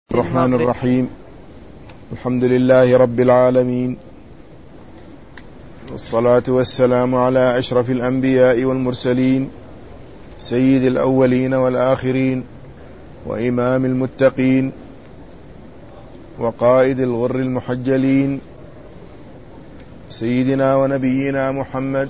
الرحمن الرحيم. الحمد لله رب العالمين، والصلاة والسلام على أشرف الأنبياء والمرسلين، سيد الأولين والآخرين، وإمام المتقين، وقائد الغر المحجلين، سيدنا ونبينا محمد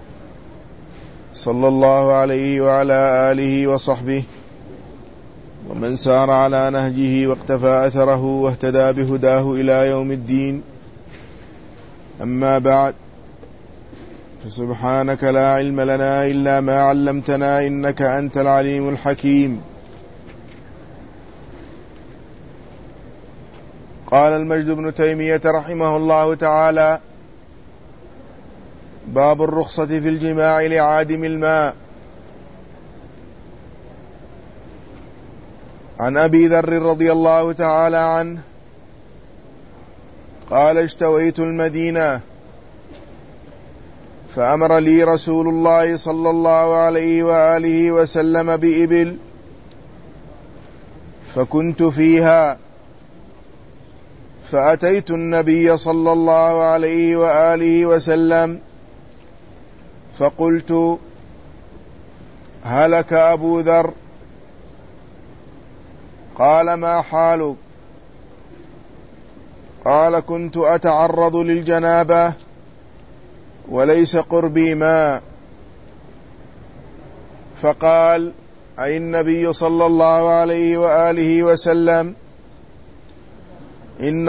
صلى الله عليه وعلى آله وصحبه ومن سار على نهجه واقتفى أثره واهتدى بهداه إلى يوم الدين. أما بعد، فسبحانك لا علم لنا إلا ما علمتنا إنك أنت العليم الحكيم. قال المجد بن تيمية رحمه الله تعالى: باب الرخصة في الجماع لعادم الماء. عن أبي ذر رضي الله تعالى عنه قال: اشتويت المدينة فأمر لي رسول الله صلى الله عليه وآله وسلم بإبل، فكنت فيها، فأتيت النبي صلى الله عليه وآله وسلم فقلت: هلك أبو ذر؟ قال: ما حالك؟ قال: كنت أتعرض للجنابة وليس قربي ماء. فقال أي النبي صلى الله عليه وآله وسلم: إن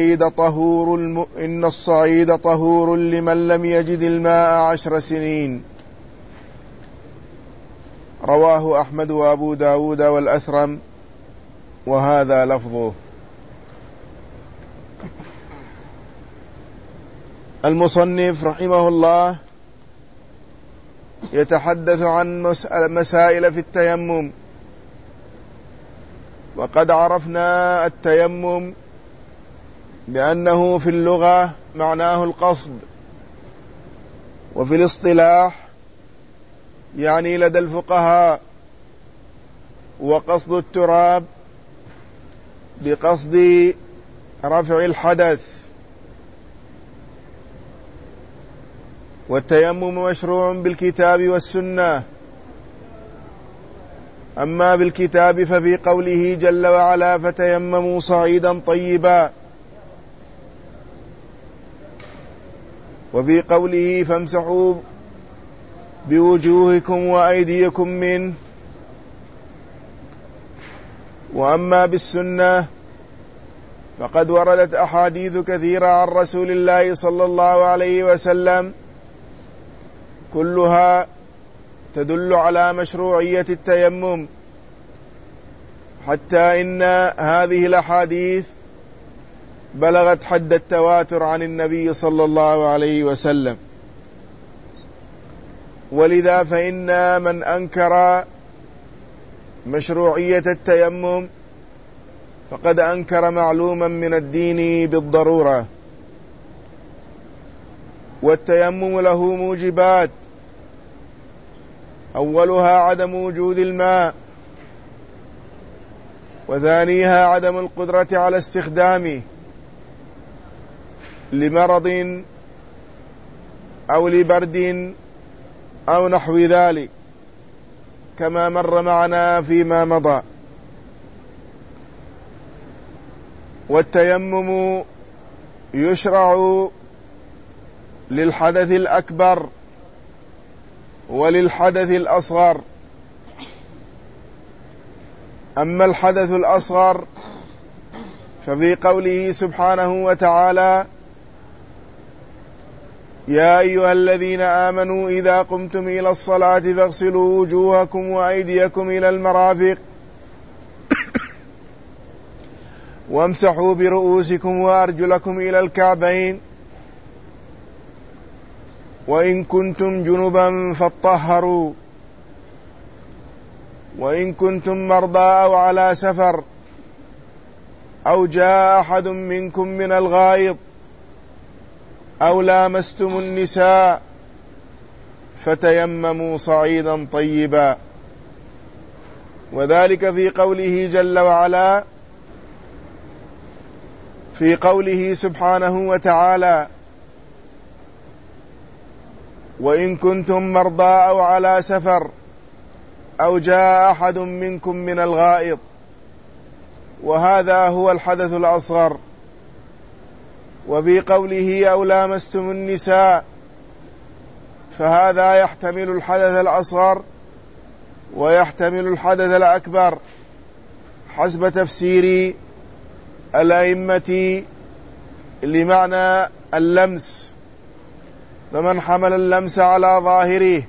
الصعيد طهور لمن لم يجد الماء 10 سنين. رواه أحمد وأبو داود والأثرم، وهذا لفظه. المصنف رحمه الله يتحدث عن مسائل في التيمم. وقد عرفنا التيمم بأنه في اللغة معناه القصد، وفي الاصطلاح يعني لدى الفقهاء وقصد التراب بقصد رفع الحدث. والتيمم مشروع بالكتاب والسنة. أما بالكتاب ففي قوله جل وعلا: فتيمموا صعيدا طيبا، وفي قوله: فامسحوا بوجوهكم وأيديكم منه. وأما بالسنة فقد وردت أحاديث كثيرة عن رسول الله صلى الله عليه وسلم كلها تدل على مشروعية التيمم، حتى إن هذه الأحاديث بلغت حد التواتر عن النبي صلى الله عليه وسلم. ولذا فإن من أنكر مشروعية التيمم فقد أنكر معلوما من الدين بالضرورة. والتيمم له موجبات: أولها عدم وجود الماء، وثانيها عدم القدرة على استخدامه لمرض أو لبرد أو نحو ذلك، كما مر معنا فيما مضى. والتيمم يشرع للحدث الأكبر وللحدث الأصغر. أما الحدث الأصغر ففي قوله سبحانه وتعالى: يا أيها الذين آمنوا إذا قمتم إلى الصلاة فاغسلوا وجوهكم وأيديكم إلى المرافق وامسحوا برؤوسكم وأرجلكم إلى الكعبين وإن كنتم جنبا فاطهروا وإن كنتم مرضى أو على سفر أو جاء أحد منكم من الغائط أو لامستم النساء فتيمموا صعيدا طيبا. وذلك في قوله جل وعلا: في قوله سبحانه وتعالى: وإن كنتم مرضى أو على سفر أو جاء أحد منكم من الغائط، وهذا هو الحدث الأصغر. وفي قوله أو لامستم النساء، فهذا يحتمل الحدث الأصغر ويحتمل الحدث الأكبر حسب تفسير الأئمة لمعنى اللمس، فمن حمل اللمس على ظاهره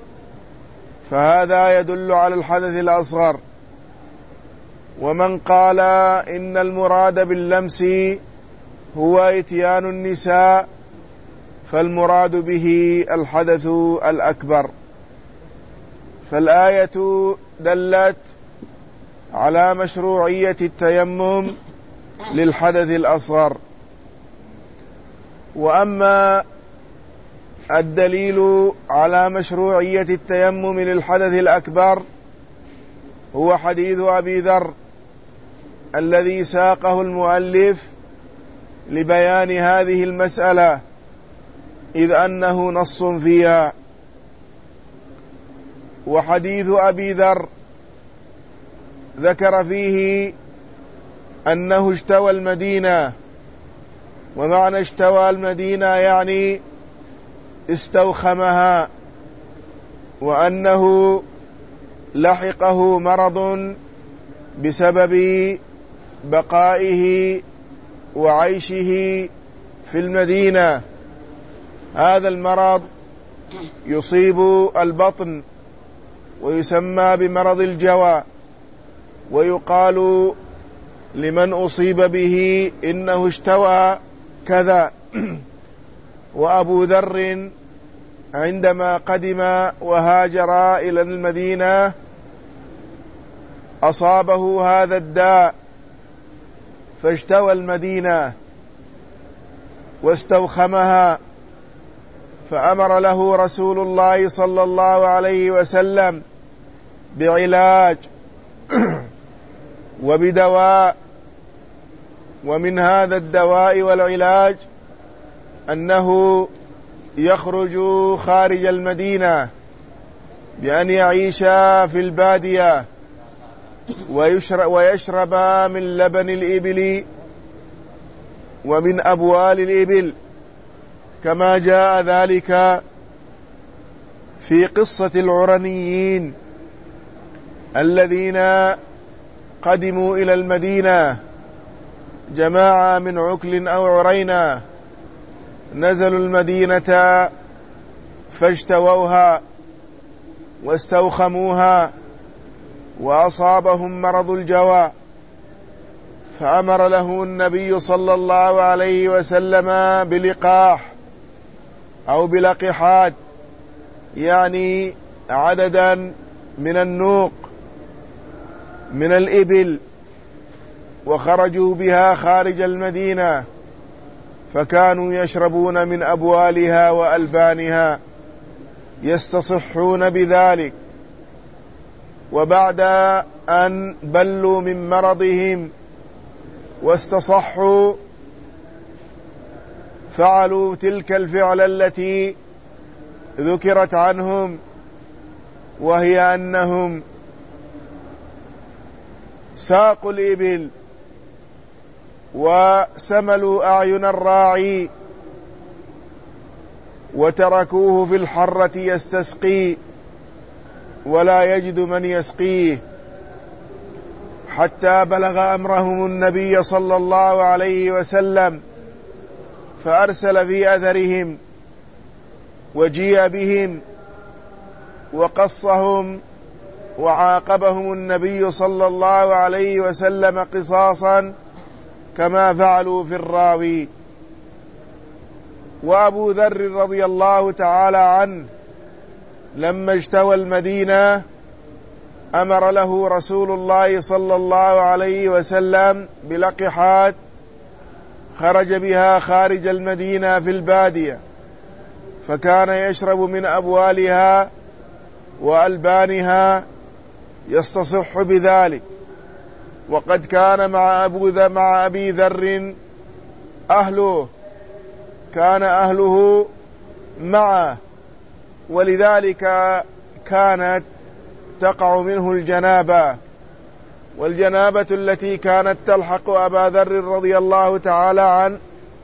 فهذا يدل على الحدث الأصغر، ومن قال إن المراد باللمس هو إتيان النساء فالمراد به الحدث الأكبر. فالآية دلت على مشروعية التيمم للحدث الأصغر. وأما الدليل على مشروعية التيمم للحدث الأكبر هو حديث أبي ذر الذي ساقه المؤلف لبيان هذه المسألة، إذ أنه نص فيها. وحديث أبي ذر ذكر فيه أنه اشتوى المدينة، ومعنى اشتوى المدينة يعني استوخمها، وأنه لحقه مرض بسبب بقائه وعيشه في المدينة. هذا المرض يصيب البطن ويسمى بمرض الجوى، ويقال لمن أصيب به إنه اشتوى كذا. وأبو ذر عندما قدم وهاجر إلى المدينة أصابه هذا الداء فاشتوى المدينة واستوخمها، فأمر له رسول الله صلى الله عليه وسلم بعلاج وبدواء. ومن هذا الدواء والعلاج أنه يخرج خارج المدينة بأن يعيش في البادية ويشرب من لبن الإبل ومن أبوال الإبل، كما جاء ذلك في قصة العرنيين الذين قدموا إلى المدينة، جماعة من عكل أو عرينة، نزلوا المدينة فاجتووها واستوخموها وأصابهم مرض الجوى، فأمر له النبي صلى الله عليه وسلم بلقاح أو بلقحات، يعني عددا من النوق من الإبل، وخرجوا بها خارج المدينة، فكانوا يشربون من أبوالها وألبانها يستصحون بذلك. وبعد أن بلوا من مرضهم واستصحوا فعلوا تلك الفعل التي ذكرت عنهم، وهي أنهم ساقوا الإبل وسملوا أعين الراعي وتركوه في الحرة يستسقي ولا يجد من يسقيه، حتى بلغ أمرهم النبي صلى الله عليه وسلم، فأرسل في أثرهم وجيء بهم وقصهم وعاقبهم النبي صلى الله عليه وسلم قصاصا كما فعلوا في الراوي. وأبو ذر رضي الله تعالى عنه لما اجتوى المدينة أمر له رسول الله صلى الله عليه وسلم بلقحات خرج بها خارج المدينة في البادية، فكان يشرب من أبوالها وألبانها يستصح بذلك. وقد كان مع أبي ذر أهله كان أهله معه، ولذلك كانت تقع منه الجنابة. والجنابة التي كانت تلحق أبا ذر رضي الله تعالى عنه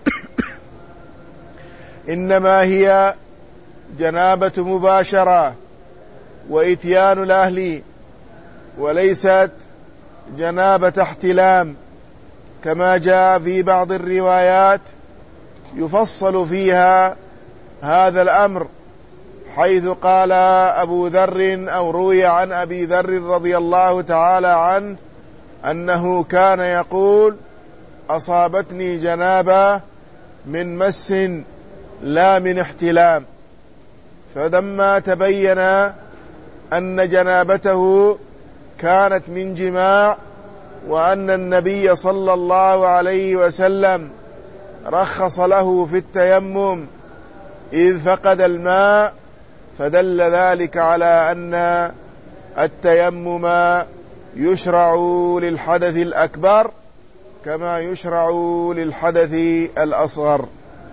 إنما هي جنابة مباشرة وإتيان الأهل، وليست جنابة احتلام، كما جاء في بعض الروايات يفصل فيها هذا الأمر، حيث قال أبو ذر أو روي عن أبي ذر رضي الله تعالى عنه أنه كان يقول: أصابتني جنابة من مس لا من احتلام. فلما تبين أن جنابته كانت من جماع، وأن النبي صلى الله عليه وسلم رخص له في التيمم إذ فقد الماء، فدل ذلك على أن التيمم يشرع للحدث الأكبر كما يشرع للحدث الأصغر.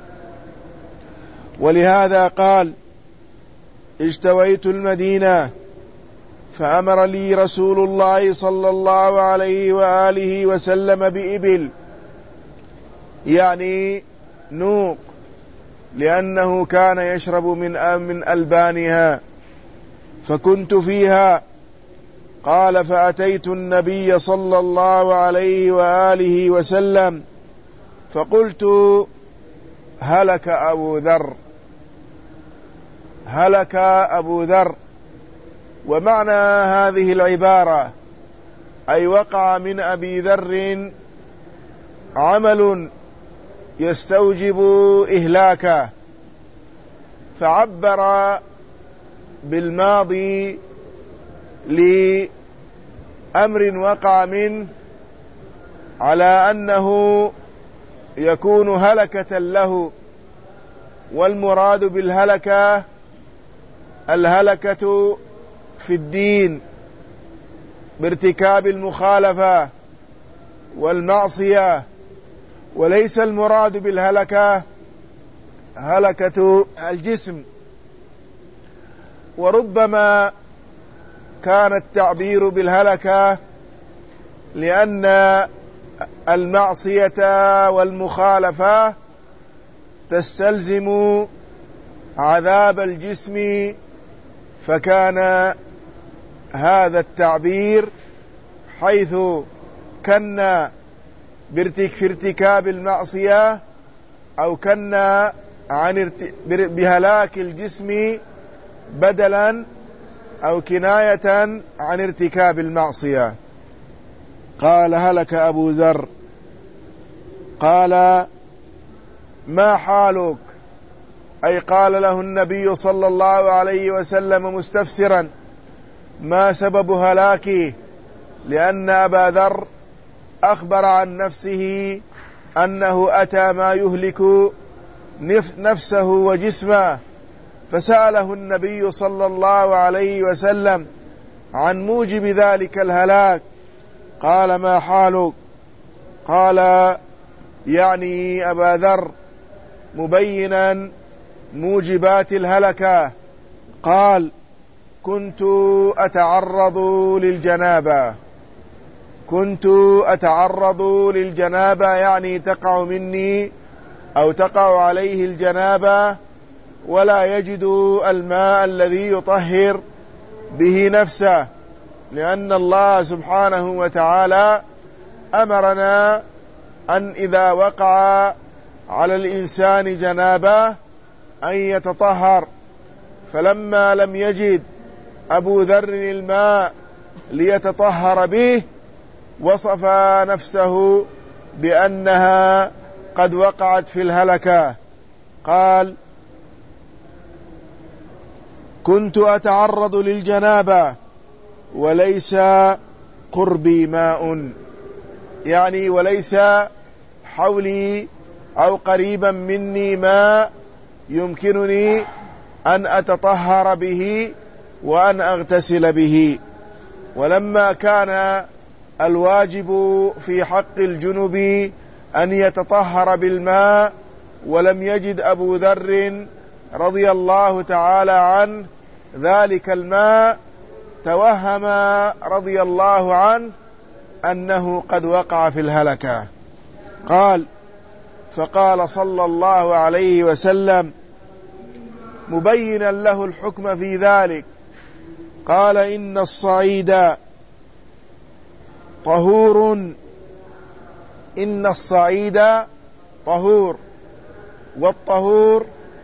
ولهذا قال: اجتويت المدينة فأمر لي رسول الله صلى الله عليه وآله وسلم بإبل، يعني نوق، لأنه كان يشرب من ألبانها، فكنت فيها. قال: فأتيت النبي صلى الله عليه وآله وسلم فقلت: هلك أبو ذر، هلك أبو ذر. ومعنى هذه العبارة أي وقع من أبي ذر عمل يستوجب إهلاكه، فعبر بالماضي لأمر وقع منه على أنه يكون هلكة له. والمراد بالهلكة الهلكة في الدين بارتكاب المخالفة والمعصية، وليس المراد بالهلكة هلكة الجسم. وربما كان التعبير بالهلكة لأن المعصية والمخالفة تستلزم عذاب الجسم، فكان هذا التعبير حيث كنا في ارتكاب المعصية أو كنا بهلاك الجسم بدلا أو كناية عن ارتكاب المعصية. قال: هلك أبو ذر. قال: ما حالك؟ أي قال له النبي صلى الله عليه وسلم مستفسرا ما سبب هلاكه، لأن أبا ذر أخبر عن نفسه أنه أتى ما يهلك نفسه وجسمه، فسأله النبي صلى الله عليه وسلم عن موجب ذلك الهلاك. قال: ما حالك؟ قال: يعني أبا ذر مبينا موجبات الهلكة. قال: كنت أتعرض للجنابة، كنت أتعرض للجنابة، يعني تقع مني أو تقع عليه الجنابة ولا يجد الماء الذي يطهر به نفسه، لأن الله سبحانه وتعالى أمرنا أن إذا وقع على الإنسان جنابة أن يتطهر. فلما لم يجد أبو ذر الماء ليتطهر به وصف نفسه بأنها قد وقعت في الهلكة. قال: كنت أتعرض للجنابة وليس قربي ماء، يعني وليس حولي أو قريبا مني ماء يمكنني أن أتطهر به وأن أغتسل به. ولما كان الواجب في حق الجنب أن يتطهر بالماء، ولم يجد أبو ذر رضي الله تعالى عنه ذلك الماء، توهم رضي الله عنه أنه قد وقع في الهلكة. قال: فقال صلى الله عليه وسلم مبينا له الحكم في ذلك، قال: إن الصعيد طهور، إن الصعيد طهور، والطهور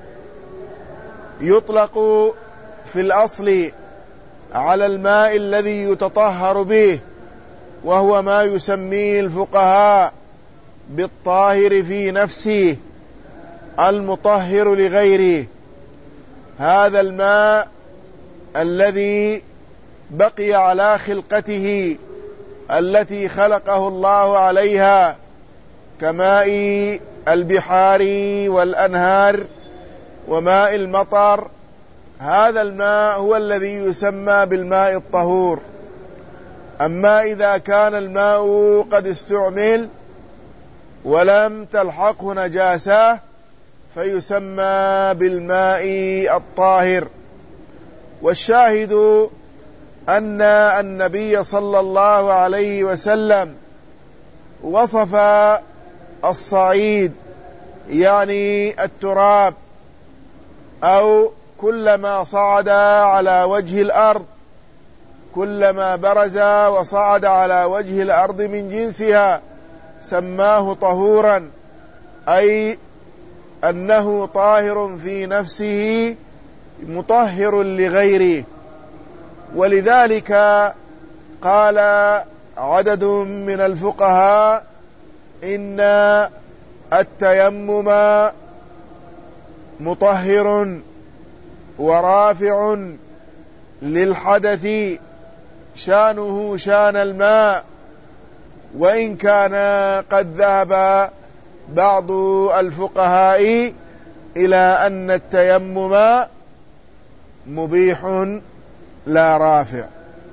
يطلق في الأصل على الماء الذي يتطهر به، وهو ما يسميه الفقهاء بالطاهر في نفسه المطهر لغيره. هذا الماء الذي بقي على خلقته التي خلقه الله عليها كماء البحار والأنهار وماء المطر، هذا الماء هو الذي يسمى بالماء الطهور. أما إذا كان الماء قد استعمل ولم تلحقه نجاسة فيسمى بالماء الطاهر. والشاهد أن النبي صلى الله عليه وسلم وصف الصعيد، يعني التراب أو كلما صعد على وجه الأرض، كلما برز وصعد على وجه الأرض من جنسها سماه طهورا، أي أنه طاهر في نفسه مطهر لغيره. ولذلك قال عدد من الفقهاء إن التيمم مطهر ورافع للحدث شانه شان الماء، وإن كان قد ذهب بعض الفقهاء إلى أن التيمم مبيح لا رافع.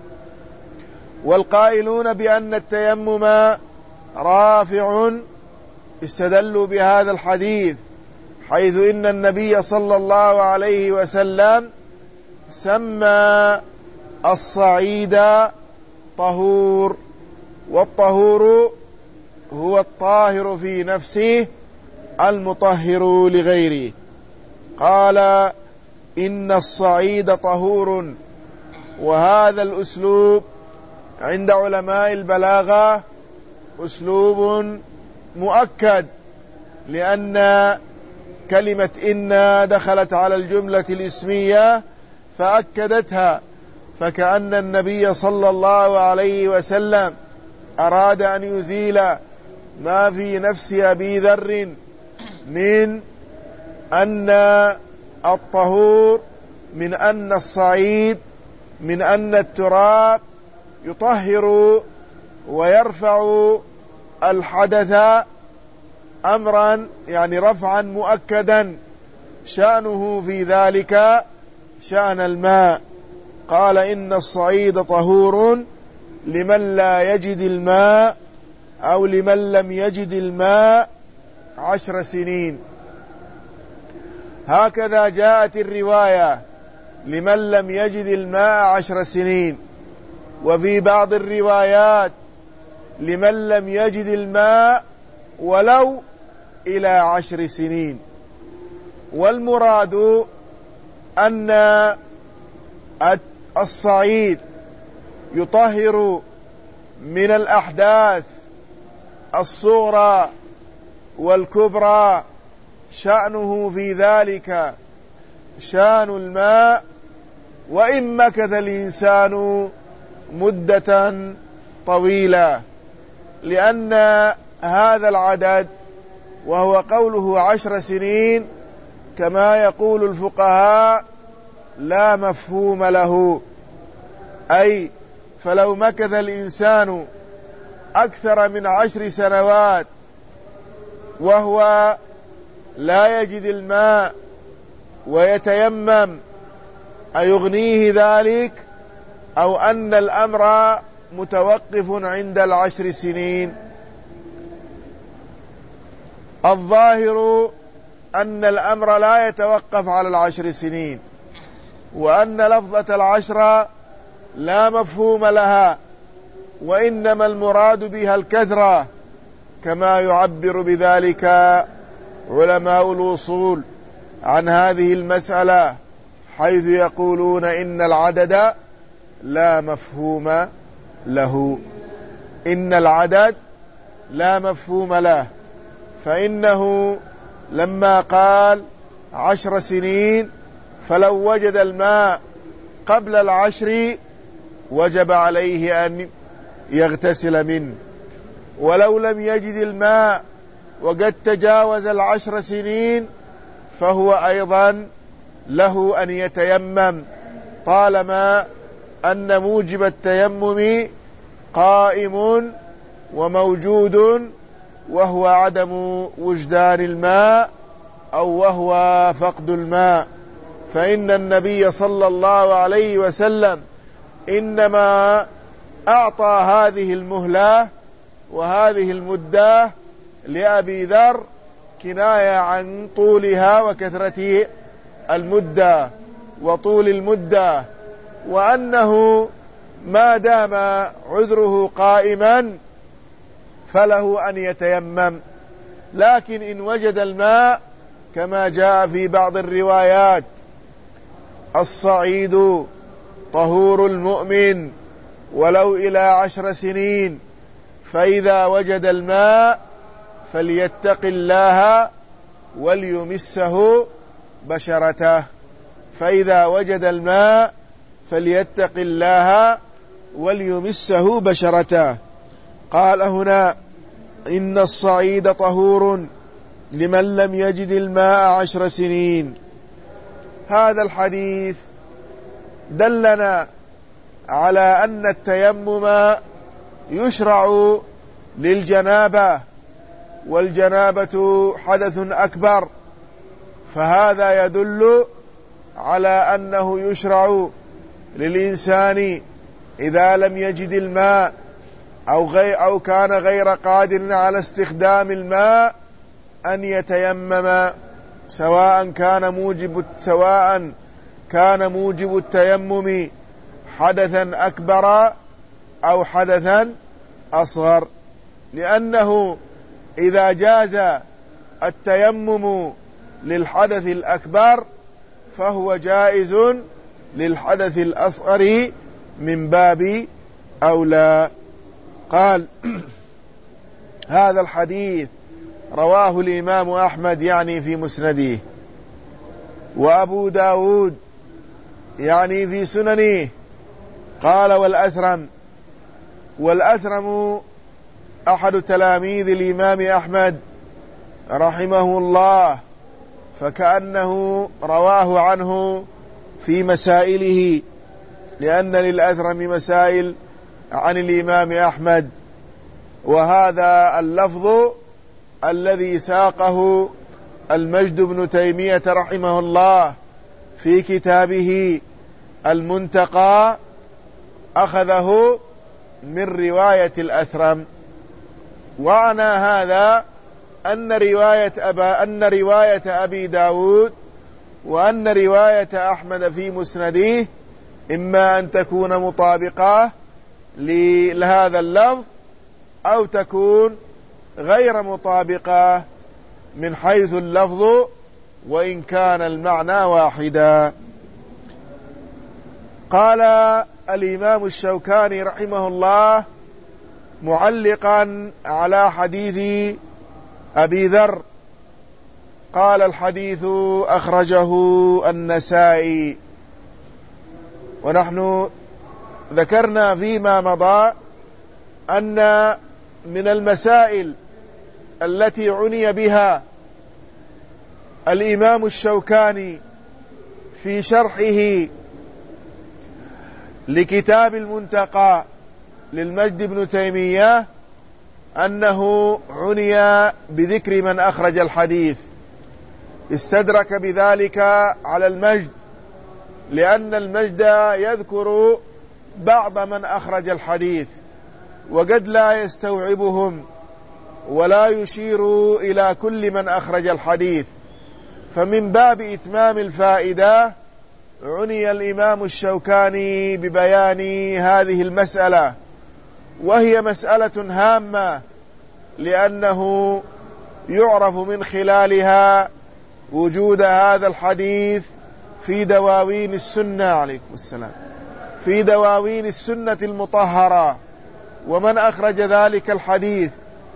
والقائلون بأن التيمم رافع استدلوا بهذا الحديث، حيث إن النبي صلى الله عليه وسلم سمى الصعيد طهور، والطهور هو الطاهر في نفسه المطهر لغيره. قال: إن الصعيد طهور. وهذا الأسلوب عند علماء البلاغة أسلوب مؤكد، لأن كلمة إن دخلت على الجملة الاسمية فأكدتها، فكأن النبي صلى الله عليه وسلم أراد أن يزيل ما في نفس أبي ذر من أن الطهور، من أن الصعيد، من أن التراب يطهر ويرفع الحدث أمرا، يعني رفعا مؤكدا شأنه في ذلك شأن الماء. قال: إن الصعيد طهور لمن لا يجد الماء أو لمن لم يجد الماء 10 سنين. هكذا جاءت الرواية: لمن لم يجد الماء 10 سنين. وفي بعض الروايات: لمن لم يجد الماء ولو إلى 10 سنين. والمراد أن الصعيد يطهر من الأحداث الصغرى والكبرى، شأنه في ذلك شان الماء، وإن مكث الإنسان مدة طويلة، لأن هذا العدد وهو قوله 10 سنين كما يقول الفقهاء لا مفهوم له، أي فلو مكث الإنسان أكثر من 10 سنوات وهو لا يجد الماء ويتيمم أيغنيه ذلك، أو أن الأمر متوقف عند 10 سنين؟ الظاهر أن الأمر لا يتوقف على 10 سنين، وأن لفظة 10 لا مفهوم لها، وإنما المراد بها الكثرة، كما يعبر بذلك علماء الوصول عن هذه المسألة، حيث يقولون إن العدد لا مفهوم له. إن العدد لا مفهوم له، فإنه لما قال 10 سنين فلو وجد الماء قبل 10 وجب عليه أن يغتسل منه، ولو لم يجد الماء وقد تجاوز 10 سنين فهو أيضا له أن يتيمم، طالما أن موجب التيمم قائم وموجود، وهو عدم وجدان الماء أو وهو فقد الماء. فإن النبي صلى الله عليه وسلم إنما أعطى هذه المهلة وهذه المدة لأبي ذر كناية عن طولها وكثرة المدة وطول المدة، وأنه ما دام عذره قائما فله أن يتيمم. لكن إن وجد الماء كما جاء في بعض الروايات: الصعيد طهور المؤمن ولو إلى 10 سنين، فإذا وجد الماء فليتق الله وليمسه بشرته. فإذا وجد الماء فليتق الله وليمسه بشرته. قال هنا: إن الصعيد طهور لمن لم يجد الماء 10 سنين. هذا الحديث دلنا على أن التيمم يشرع للجنابة، والجنابة حدث أكبر، فهذا يدل على أنه يشرع للإنسان إذا لم يجد الماء أو كان غير قادر على استخدام الماء أن يتيمم، سواء كان موجب التيمم حدثا أكبر أو حدثا أصغر، لأنه إذا جاز التيمم للحدث الأكبر فهو جائز للحدث الأصغر من باب أولى. قال: هذا الحديث رواه الإمام أحمد يعني في مسنده، وأبو داود يعني في سننه. قال: والأثرم أحد تلاميذ الإمام أحمد رحمه الله، فكأنه رواه عنه في مسائله، لأن للأثرم مسائل عن الإمام أحمد. وهذا اللفظ الذي ساقه المجد بن تيمية رحمه الله في كتابه المنتقى أخذه من رواية الأثرم. وعنى هذا أن رواية أبي داود وأن رواية أحمد في مسنده إما أن تكون مطابقة لهذا اللفظ أو تكون غير مطابقة من حيث اللفظ، وإن كان المعنى واحدا. قال الإمام الشوكاني رحمه الله معلقا على حديث أبي ذر، قال: الحديث أخرجه النسائي. ونحن ذكرنا فيما مضى أن من المسائل التي عني بها الإمام الشوكاني في شرحه لكتاب المنتقى للمجد بن تيمية أنه عني بذكر من أخرج الحديث، استدرك بذلك على المجد، لأن المجد يذكر بعض من أخرج الحديث وقد لا يستوعبهم، ولا يشير إلى كل من أخرج الحديث. فمن باب إتمام الفائدة عني الإمام الشوكاني ببيان هذه المسألة، وهي مسألة هامة، لأنه يعرف من خلالها وجود هذا الحديث في دواوين السنة، عليكم السلام، في دواوين السنة المطهرة، ومن أخرج ذلك الحديث.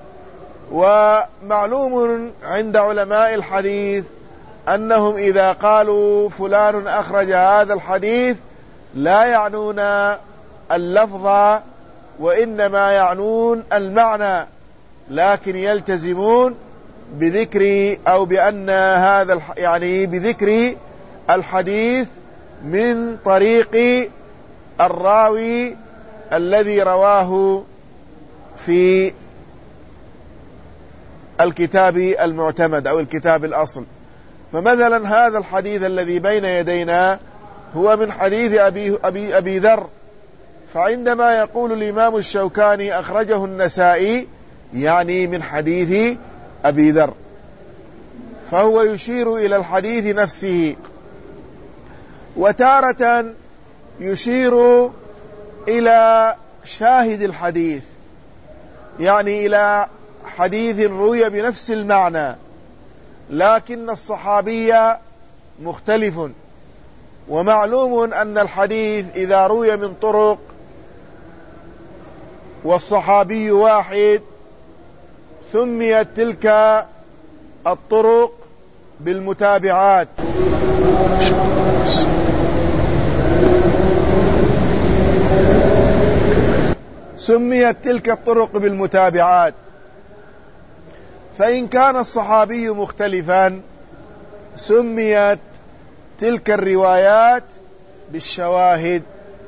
ومعلوم عند علماء الحديث أنهم إذا قالوا فلان أخرج هذا الحديث لا يعنون اللفظ، وإنما يعنون المعنى، لكن يلتزمون بذكر أو بأن هذا يعني بذكر الحديث من طريق الراوي الذي رواه في الكتاب المعتمد أو الكتاب الأصل. فمثلا هذا الحديث الذي بين يدينا هو من حديث أبي ذر، فعندما يقول الإمام الشوكاني أخرجه النسائي يعني من حديث أبي ذر، فهو يشير إلى الحديث نفسه. وتارة يشير إلى شاهد الحديث، يعني إلى حديث روي بنفس المعنى لكن الصحابي مختلف. ومعلوم أن الحديث إذا روي من طرق والصحابي واحد سميت تلك الطرق بالمتابعات. سميت تلك الطرق بالمتابعات. فإن كان الصحابي مختلفا سميت تلك الروايات بالشواهد.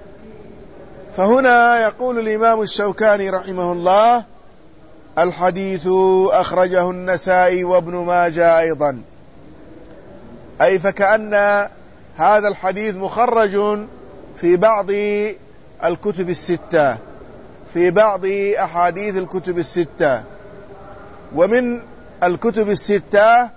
فهنا يقول الإمام الشوكاني رحمه الله: الحديث أخرجه النسائي وابن ماجه أيضا، أي فكأن هذا الحديث مخرج في بعض الكتب الستة، في بعض أحاديث الكتب الستة. ومن الكتب الستة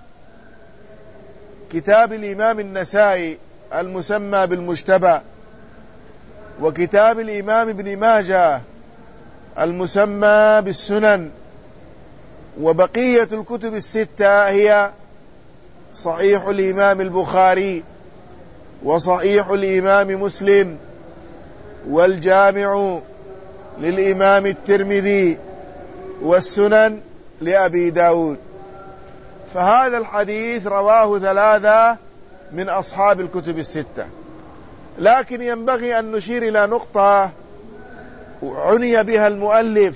كتاب الإمام النسائي المسمى بالمجتبى، وكتاب الإمام ابن ماجه المسمى بالسنن، وبقية الكتب الستة هي صحيح الإمام البخاري، وصحيح الإمام مسلم، والجامع للإمام الترمذي، والسنن لأبي داود. فهذا الحديث رواه 3 من أصحاب الكتب الستة. لكن ينبغي أن نشير إلى نقطة عني بها المؤلف،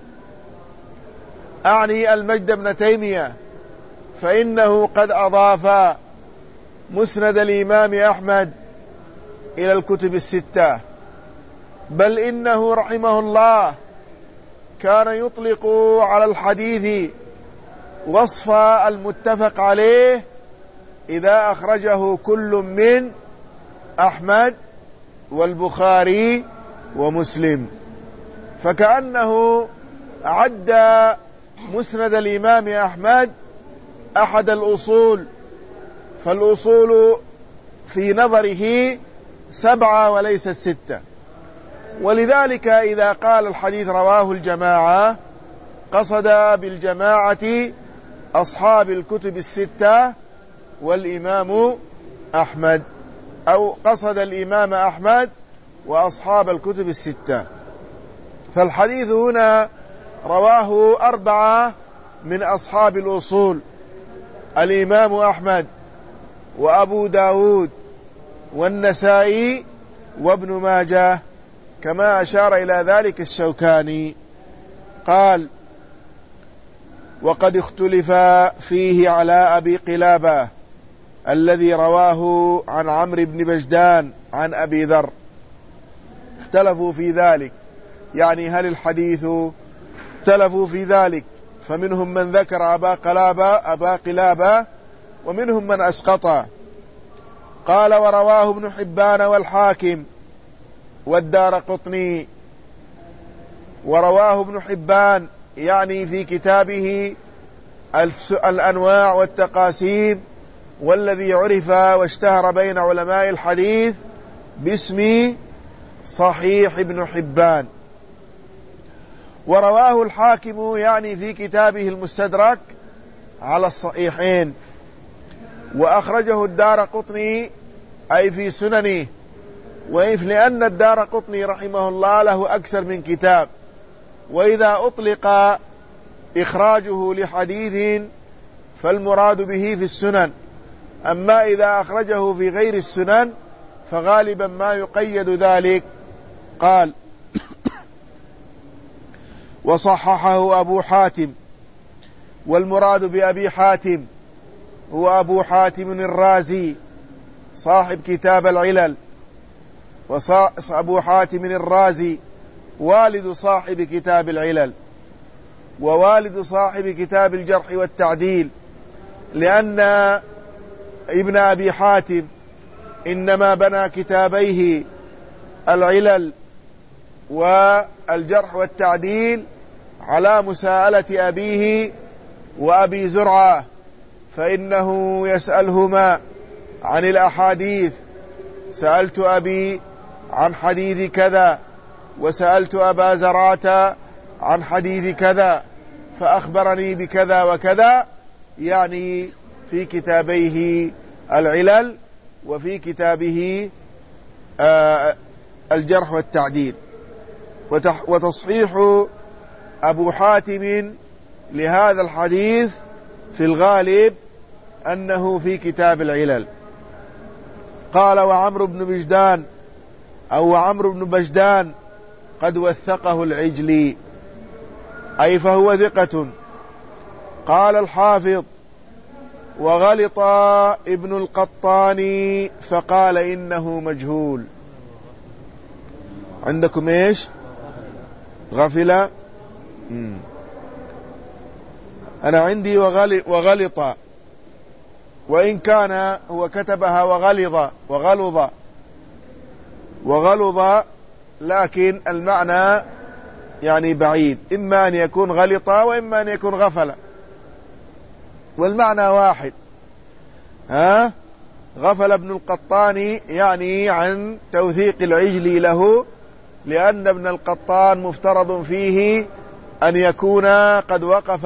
أعني المجد بن تيمية، فإنه قد أضاف مسند الإمام أحمد إلى الكتب الستة، بل إنه رحمه الله كان يطلق على الحديث وصف المتفق عليه إذا أخرجه كل من أحمد والبخاري ومسلم، فكأنه عد مسند الإمام أحمد أحد الأصول، فالأصول في نظره 7 وليس 6. ولذلك إذا قال الحديث رواه الجماعة قصد بالجماعة أصحاب الكتب الستة والإمام أحمد، أو قصد الإمام أحمد وأصحاب الكتب الستة. فالحديث هنا رواه 4 من أصحاب الأصول: الإمام أحمد وأبو داود والنسائي وابن ماجه، كما أشار إلى ذلك الشوكاني. قال: وقد اختلف فيه على أبي قلابة الذي رواه عن عمرو بن بجدان عن أبي ذر. اختلفوا في ذلك، يعني هل الحديث، اختلفوا في ذلك، فمنهم من ذكر أبا قلابة ومنهم من أسقطه. قال: ورواه ابن حبان والحاكم والدارقطني. ورواه ابن حبان يعني في كتابه الأنواع والتقاسيم، والذي عرف واشتهر بين علماء الحديث باسم صحيح ابن حبان. ورواه الحاكم يعني في كتابه المستدرك على الصحيحين، وأخرجه الدارقطني أي في سننه، لأن الدارقطني رحمه الله له أكثر من كتاب، وإذا أطلق إخراجه لحديث فالمراد به في السنن، أما إذا أخرجه في غير السنن فغالبا ما يقيد ذلك. قال: وصححه أبو حاتم، والمراد بأبي حاتم هو أبو حاتم الرازي صاحب كتاب العلل، وأبو حاتم الرازي والد صاحب كتاب العلل ووالد صاحب كتاب الجرح والتعديل، لأن ابن أبي حاتم إنما بنى كتابيه العلل والجرح والتعديل على مساءلة أبيه وأبي زرعة، فإنه يسألهما عن الأحاديث: سألت أبي عن حديث كذا، وسألت أبا زرعة عن حديث كذا، فأخبرني بكذا وكذا، يعني في كتابيه العلل وفي كتابه الجرح والتعديل. وتصحيح أبو حاتم لهذا الحديث في الغالب أنه في كتاب العلل. قال: وعمرو بن بجدان أو عمرو بن بجدان قد وثقه العجلي، أي فهو ثقة. قال الحافظ: وغلط ابن القطان فقال إنه مجهول. عندكم إيش؟ غفل. أنا عندي وغلط، وإن كان هو كتبها وغلظ، لكن المعنى يعني بعيد، إما أن يكون غلط وإما أن يكون غفل، والمعنى واحد. غفل ابن القطان يعني عن توثيق العجلي له، لأن ابن القطان مفترض فيه أن يكون قد وقف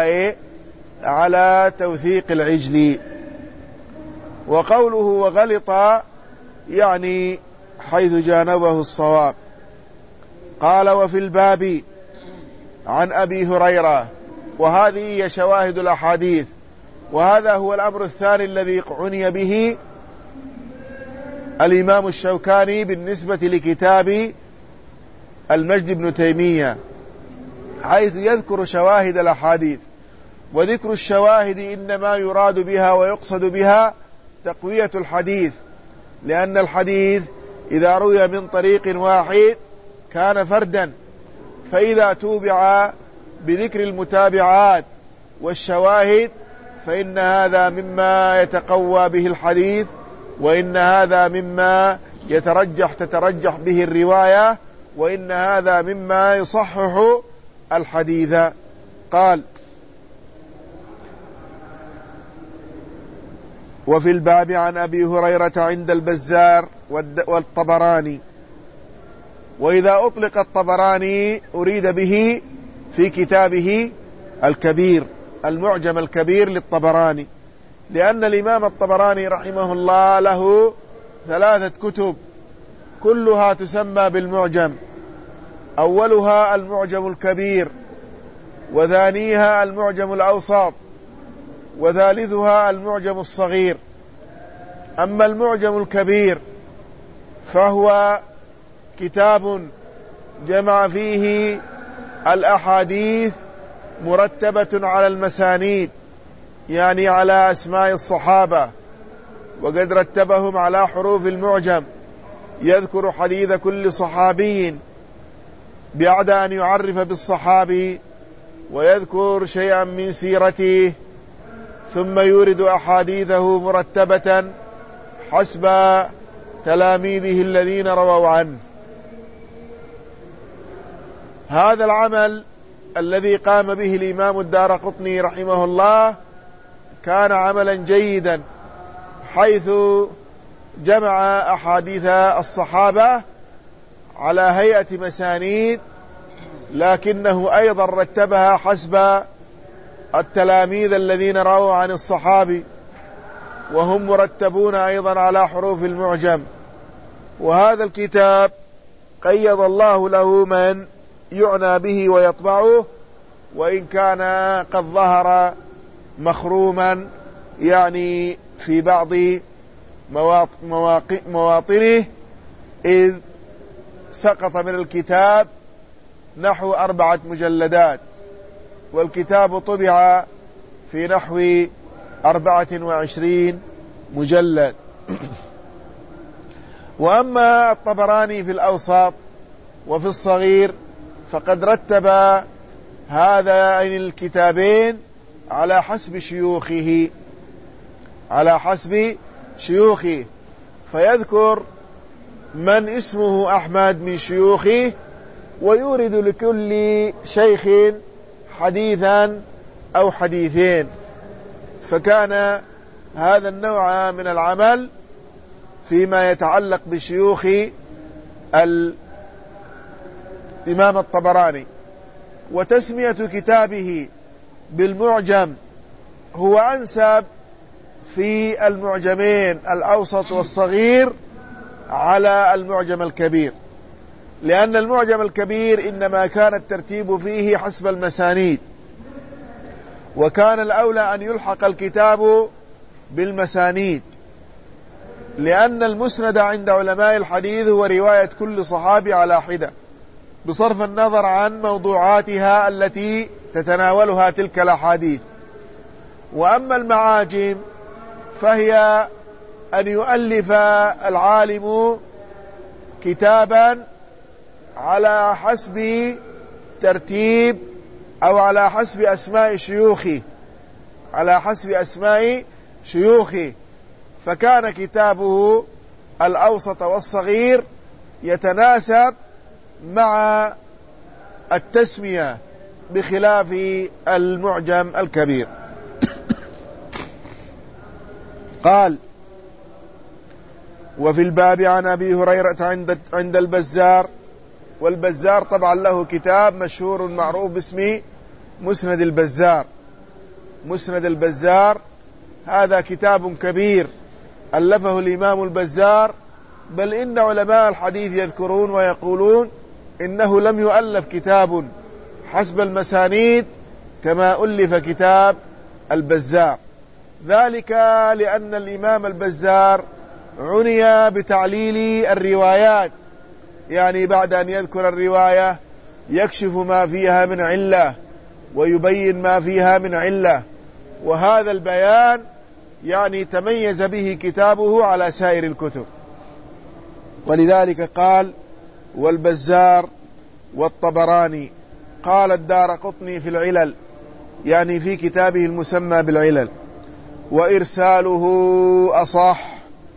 على توثيق العجلي. وقوله وغلط يعني حيث جانبه الصواب. قال: وفي الباب عن أبي هريرة، وهذه هي شواهد الأحاديث، وهذا هو الأمر الثاني الذي عني به الإمام الشوكاني بالنسبة لكتاب المجد بن تيمية، حيث يذكر شواهد الأحاديث. وذكر الشواهد إنما يراد بها ويقصد بها تقوية الحديث، لأن الحديث إذا روي من طريق واحد كان فردا، فإذا توبع بذكر المتابعات والشواهد فإن هذا مما يتقوى به الحديث، وإن هذا مما تترجح به الرواية، وإن هذا مما يصحح الحديث. قال: وفي الباب عن أبي هريرة عند البزار والطبراني. وإذا أطلق الطبراني أريد به في كتابه الكبير، المعجم الكبير للطبراني، لأن الإمام الطبراني رحمه الله له 3 كتب كلها تسمى بالمعجم: أولها المعجم الكبير، وثانيها المعجم الأوسط، وثالثها المعجم الصغير. أما المعجم الكبير فهو كتاب جمع فيه الأحاديث مرتبة على المسانيد، يعني على أسماء الصحابة، وقد رتبهم على حروف المعجم، يذكر حديث كل صحابي بعد أن يعرف بالصحابي ويذكر شيئا من سيرته، ثم يورد أحاديثه مرتبة حسب تلاميذه الذين رووا عنه. هذا العمل الذي قام به الإمام الدارقطني رحمه الله كان عملا جيدا، حيث جمع أحاديث الصحابة على هيئة مسانيد، لكنه أيضا رتبها حسب التلاميذ الذين رووا عن الصحابي، وهم مرتبون أيضا على حروف المعجم. وهذا الكتاب قيض الله له من يعنى به ويطبعه، وإن كان قد ظهر مخروما يعني في بعض مواطنه، إذ سقط من الكتاب نحو 4 مجلدات، والكتاب طبع في نحو 24 مجلد. وأما الطبراني في الأوسط وفي الصغير فقد رتب هذين الكتابين على حسب شيوخه، فيذكر من اسمه أحمد من شيوخه، ويورد لكل شيخ حديثا أو حديثين. فكان هذا النوع من العمل فيما يتعلق بشيوخ الإمام الطبراني. وتسمية كتابه بالمعجم هو أنسب في المعجمين الأوسط والصغير على المعجم الكبير، لأن المعجم الكبير إنما كان الترتيب فيه حسب المسانيد، وكان الأولى أن يلحق الكتاب بالمسانيد، لأن المسند عند علماء الحديث هو رواية كل صحابي على حدة، بصرف النظر عن موضوعاتها التي تتناولها تلك الأحاديث. وأما المعاجم فهي أن يؤلف العالم كتابا على حسب ترتيب أو على حسب أسماء شيوخه، فكان كتابه الأوسط والصغير يتناسب مع التسمية بخلاف المعجم الكبير. قال: وفي الباب عن أبي هريرة عند البزار، والبزار طبعا له كتاب مشهور معروف باسم مسند البزار. مسند البزار هذا كتاب كبير ألفه الإمام البزار، بل إن علماء الحديث يذكرون ويقولون إنه لم يؤلف كتاب حسب المسانيد كما ألف كتاب البزار، ذلك لأن الإمام البزار عني بتعليل الروايات، يعني بعد أن يذكر الرواية يكشف ما فيها من علة ويبين ما فيها من علة، وهذا البيان يعني تميز به كتابه على سائر الكتب. ولذلك قال: والبزار والطبراني. قال الدارقطني في العلل، يعني في كتابه المسمى بالعلل: وإرساله أصح.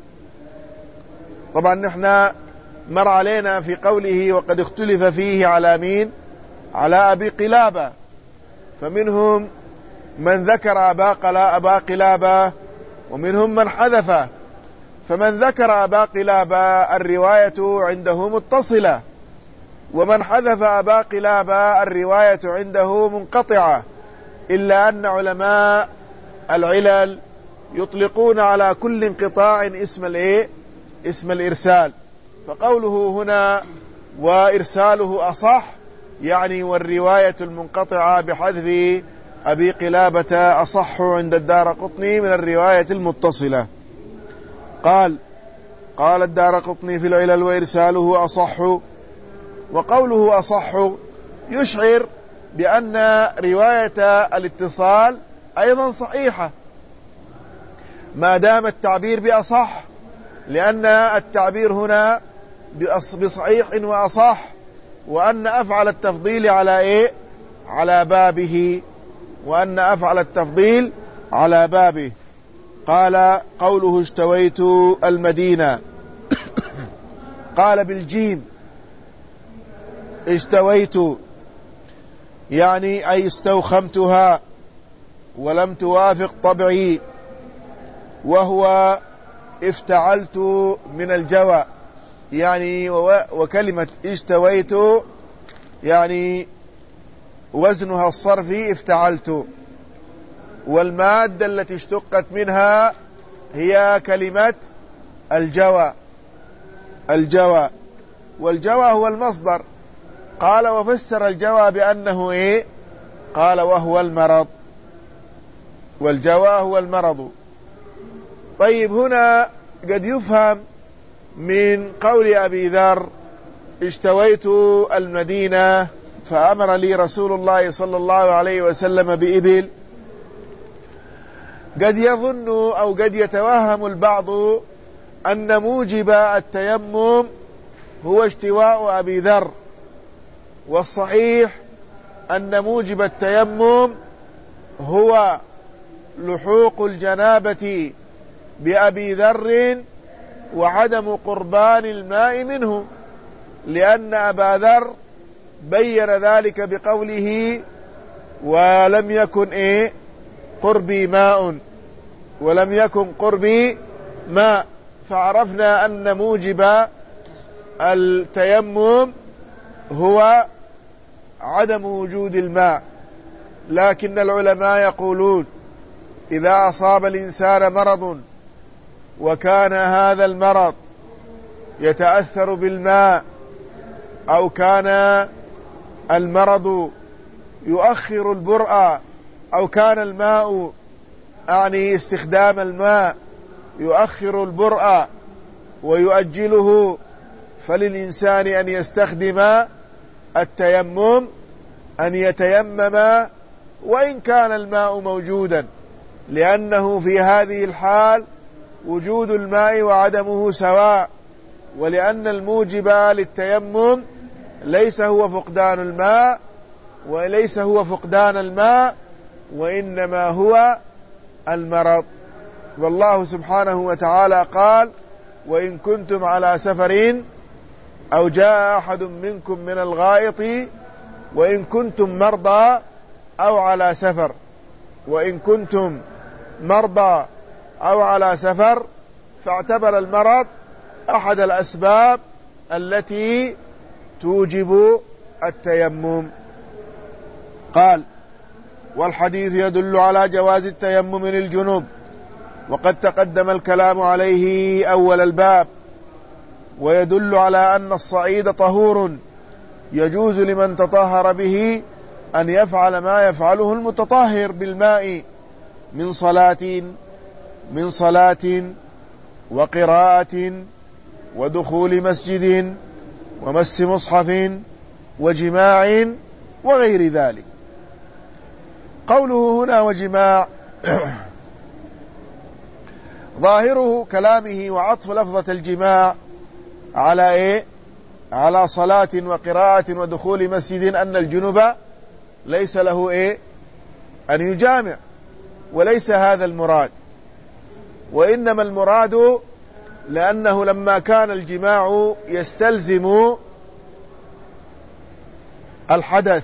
طبعا نحن مر علينا في قوله وقد اختلف فيه على مين؟ على أبي قلابة، فمنهم من ذكر أبا قلابة ومنهم من حذف. فمن ذكر أبا قلابة الرواية عنده متصلة، ومن حذف أبا قلابة الرواية عنده منقطعة، إلا أن علماء العلل يطلقون على كل انقطاع اسم الإرسال. فقوله هنا وإرساله أصح يعني والرواية المنقطعة بحذف أبي قلابة أصح عند الدارقطني من الرواية المتصلة. قال الدارقطني في العلل: وإرساله أصح. وقوله أصح يشعر بأن رواية الاتصال أيضا صحيحة ما دام التعبير بأصح، لأن التعبير هنا بصحيح وأصح، وأن أفعل التفضيل على بابه، وأن أفعل التفضيل على بابه. قال: قوله اشتويت المدينة، قال بالجيم اشتويت، يعني أي استوخمتها ولم توافق طبعي، وهو افتعلت من الجوى، يعني وكلمة اشتويت يعني وزنها الصرفي افتعلت، والمادة التي اشتقت منها هي كلمة الجوى. الجوى، والجوى هو المصدر. قال وفسر الجوى بأنه إيه؟ قال وهو المرض، والجوى هو المرض. طيب هنا قد يفهم من قول أبي ذر اشتويت المدينة فأمر لي رسول الله صلى الله عليه وسلم بإبل، قد يظن أو قد يتوهم البعض أن موجب التيمم هو اشتواء أبي ذر، والصحيح أن موجب التيمم هو لحوق الجنابة بأبي ذر وعدم قربان الماء منه، لأن أبا ذر بين ذلك بقوله ولم يكن قربي ماء، ولم يكن قربي ماء، فعرفنا أن موجب التيمم هو عدم وجود الماء. لكن العلماء يقولون إذا أصاب الإنسان مرض وكان هذا المرض يتأثر بالماء، أو كان المرض يؤخر البرء، أو كان الماء استخدام الماء يؤخر البرء ويؤجله، فللإنسان أن يستخدم التيمم، أن يتيمم وإن كان الماء موجودا، لأنه في هذه الحال وجود الماء وعدمه سواء، ولأن الموجب للتيمم ليس هو فقدان الماء، وليس هو فقدان الماء، وإنما هو المرض. والله سبحانه وتعالى قال وإن كنتم على سفر أو جاء أحد منكم من الغائط وإن كنتم مرضى أو على سفر، وإن كنتم مرضى أو على سفر، فاعتبر المرض أحد الأسباب التي توجب التيمم. قال والحديث يدل على جواز التيمم للجنوب، وقد تقدم الكلام عليه أول الباب، ويدل على أن الصعيد طهور يجوز لمن تطهر به أن يفعل ما يفعله المتطهر بالماء من صلاة وقراءة ودخول مسجد ومس مصحف وجماع وغير ذلك. قوله هنا وجماع ظاهره كلامه وعطف لفظة الجماع على على صلاة وقراءة ودخول مسجد أن الجنب ليس له أن يجامع، وليس هذا المراد، وإنما المراد لأنه لما كان الجماع يستلزم الحدث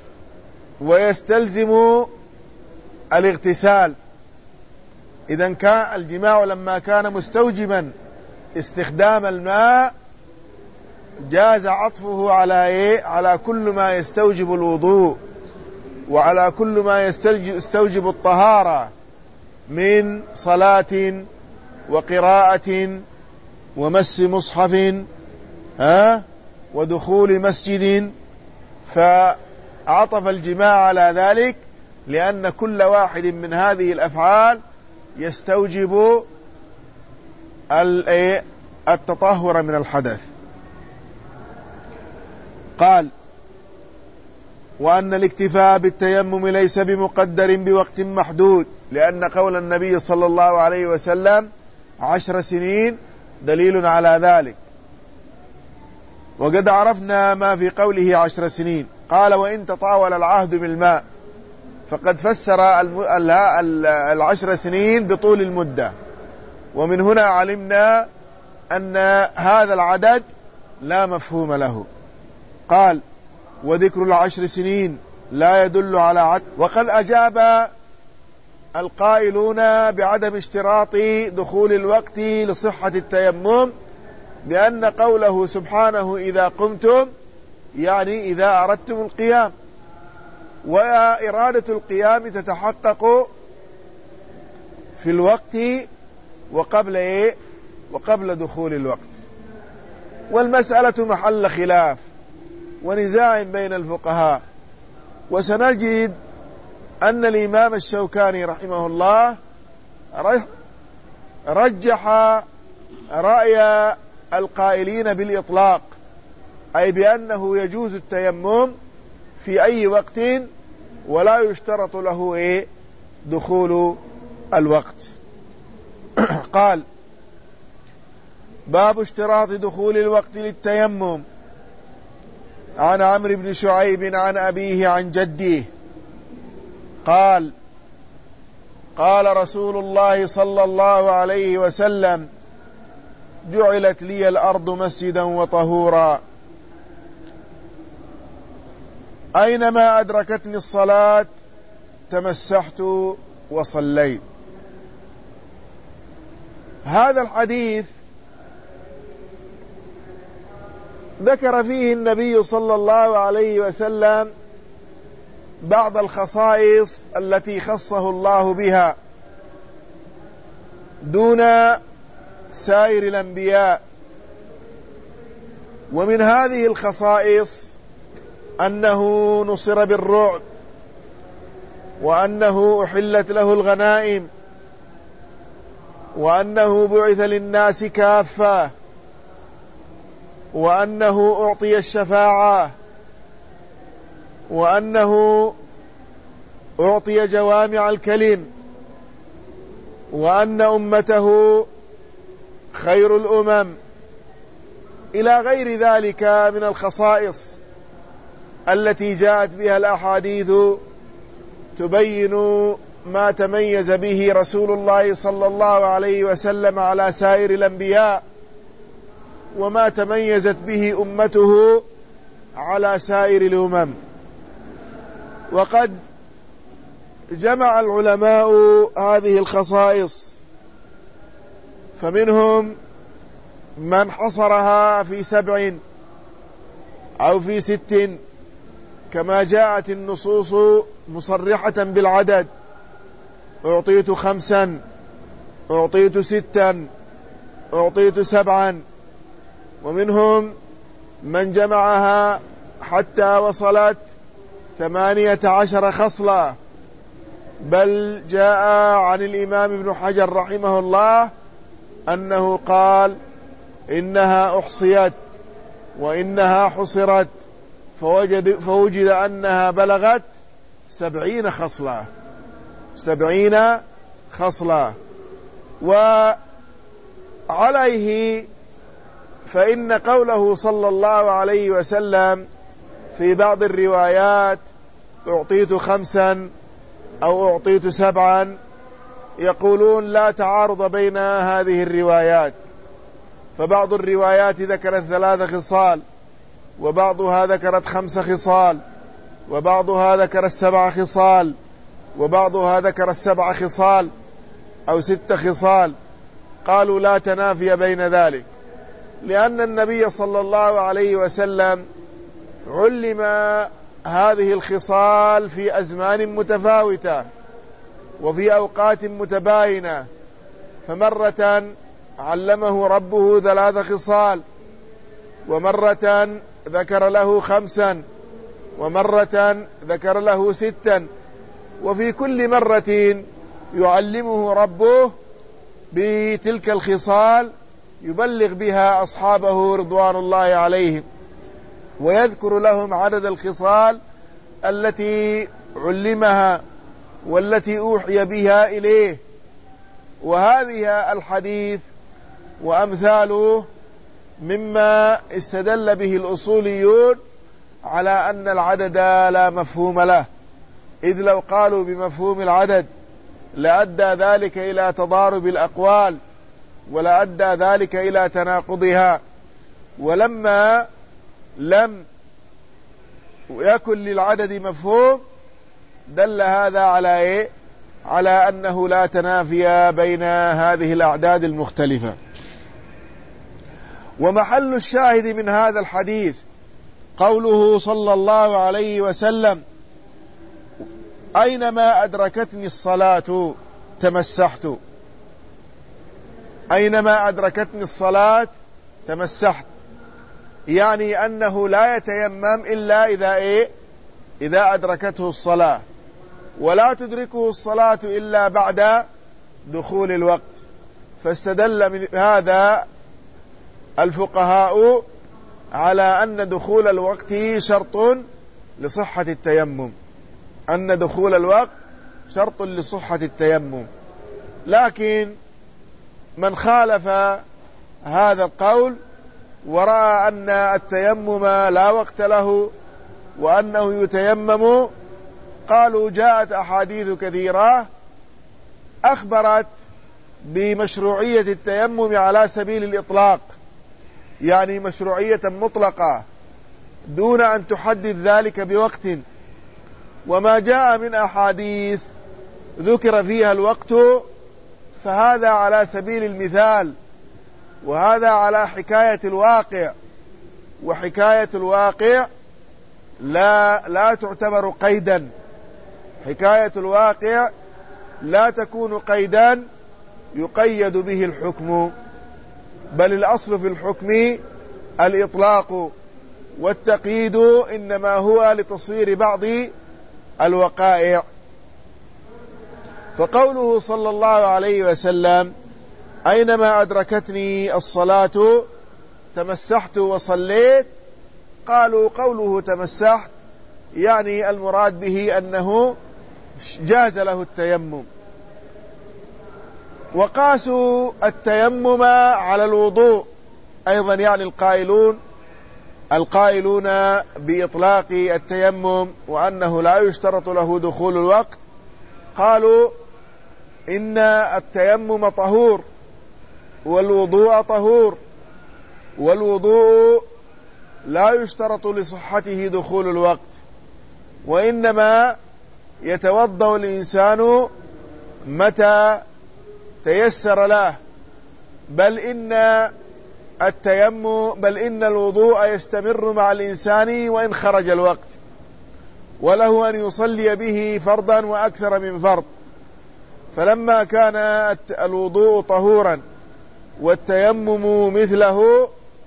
ويستلزم الاغتسال، إذن كان الجماع لما كان مستوجبا استخدام الماء جاز عطفه على كل ما يستوجب الوضوء وعلى كل ما يستوجب الطهارة من صلاة وقراءة ومس مصحف ودخول مسجد، فعطف الجماع على ذلك لأن كل واحد من هذه الأفعال يستوجب التطهر من الحدث. قال وأن الاكتفاء بالتيمم ليس بمقدر بوقت محدود، لأن قول النبي صلى الله عليه وسلم 10 سنين دليل على ذلك، وقد عرفنا ما في قوله 10 سنين. قال وإن تطاول العهد بالماء، فقد فسر 10 سنين بطول المدة، ومن هنا علمنا أن هذا العدد لا مفهوم له. قال وذكر 10 سنين لا يدل على عدم. وقد أجاب القائلون بعدم اشتراط دخول الوقت لصحة التيمم بأن قوله سبحانه إذا قمتم يعني إذا أردتم القيام، وإرادة القيام تتحقق في الوقت وقبل دخول الوقت. والمسألة محل خلاف ونزاع بين الفقهاء، وسنجد أن الإمام الشوكاني رحمه الله رجح رأي القائلين بالإطلاق، أي بأنه يجوز التيمم في أي وقت ولا يشترط له دخول الوقت. قال: باب اشتراط دخول الوقت للتيمم. عن عمرو بن شعيب عن أبيه عن جده قال: قال رسول الله صلى الله عليه وسلم: جعلت لي الأرض مسجدا وطهورا، أينما أدركتني الصلاة تمسحت وصليت. هذا الحديث ذكر فيه النبي صلى الله عليه وسلم بعض الخصائص التي خصه الله بها دون سائر الأنبياء. ومن هذه الخصائص أنه نصر بالرعب، وأنه أحلت له الغنائم، وأنه بعث للناس كافة، وأنه أعطي الشفاعة، وأنه أعطي جوامع الكلم، وأن أمته خير الأمم، إلى غير ذلك من الخصائص التي جاءت بها الأحاديث تبين ما تميز به رسول الله صلى الله عليه وسلم على سائر الأنبياء، وما تميزت به أمته على سائر الأمم. وقد جمع العلماء هذه الخصائص، فمنهم من حصرها في 7 أو في 6 كما جاءت النصوص مصرحة بالعدد: أعطيت 5، أعطيت 6، أعطيت 7. ومنهم من جمعها حتى وصلت 18 خصلة، بل جاء عن الإمام ابن حجر رحمه الله أنه قال: إنها أحصيت وإنها حصرت فوجد أنها بلغت 70 خصلة. 70 خصلة. وعليه فإن قوله صلى الله عليه وسلم في بعض الروايات: أعطيت 5 أو أعطيت 7، يقولون لا تعارض بين هذه الروايات، فبعض الروايات ذكرت 3 خصال، وبعضها ذكرت 5 خصال، وبعضها ذكرت 7 خصال، وبعضها ذكرت 7 خصال أو 6 خصال. قالوا لا تنافي بين ذلك، لأن النبي صلى الله عليه وسلم علم هذه الخصال في أزمان متفاوتة وفي أوقات متباينة، فمرة علمه ربه 3 خصال، ومرة ذكر له 5، ومرة ذكر له 6، وفي كل مرة يعلمه ربه بتلك الخصال يبلغ بها أصحابه رضوان الله عليهم، ويذكر لهم عدد الخصال التي علمها والتي أوحي بها إليه. وهذه الحديث وأمثاله مما استدل به الأصوليون على أن العدد لا مفهوم له، إذ لو قالوا بمفهوم العدد لأدى ذلك إلى تضارب الأقوال، ولأدى ذلك إلى تناقضها. ولما لم ويكن للعدد مفهوم دل هذا على إيه؟ على أنه لا تنافي بين هذه الأعداد المختلفة. ومحل الشاهد من هذا الحديث قوله صلى الله عليه وسلم: أينما أدركتني الصلاة تمسحت. أينما أدركتني الصلاة تمسحت، يعني أنه لا يتيمم إلا إذا أدركته الصلاة، ولا تدركه الصلاة إلا بعد دخول الوقت. فاستدل من هذا الفقهاء على أن دخول الوقت شرط لصحة التيمم، أن دخول الوقت شرط لصحة التيمم. لكن من خالف هذا القول ورأى أن التيمم لا وقت له وأنه يتيمم، قالوا جاءت أحاديث كثيرة أخبرت بمشروعية التيمم على سبيل الإطلاق، يعني مشروعية مطلقة دون أن تحدد ذلك بوقت. وما جاء من أحاديث ذكر فيها الوقت فهذا على سبيل المثال، وهذا على حكاية الواقع، وحكاية الواقع لا تعتبر قيدا. حكاية الواقع لا تكون قيدا يقيد به الحكم، بل الأصل في الحكم الإطلاق، والتقييد إنما هو لتصوير بعض الوقائع. فقوله صلى الله عليه وسلم: أينما أدركتني الصلاة تمسحت وصليت، قالوا قوله تمسحت يعني المراد به أنه جاز له التيمم. وقاسوا التيمم على الوضوء أيضا، يعني القائلون بإطلاق التيمم وأنه لا يشترط له دخول الوقت، قالوا إن التيمم طهور والوضوء طهور، والوضوء لا يشترط لصحته دخول الوقت، وإنما يتوضأ الإنسان متى تيسر له، بل إن الوضوء يستمر مع الإنسان وإن خرج الوقت، وله أن يصلي به فرضا وأكثر من فرض. فلما كان الوضوء طهورا والتيمم مثله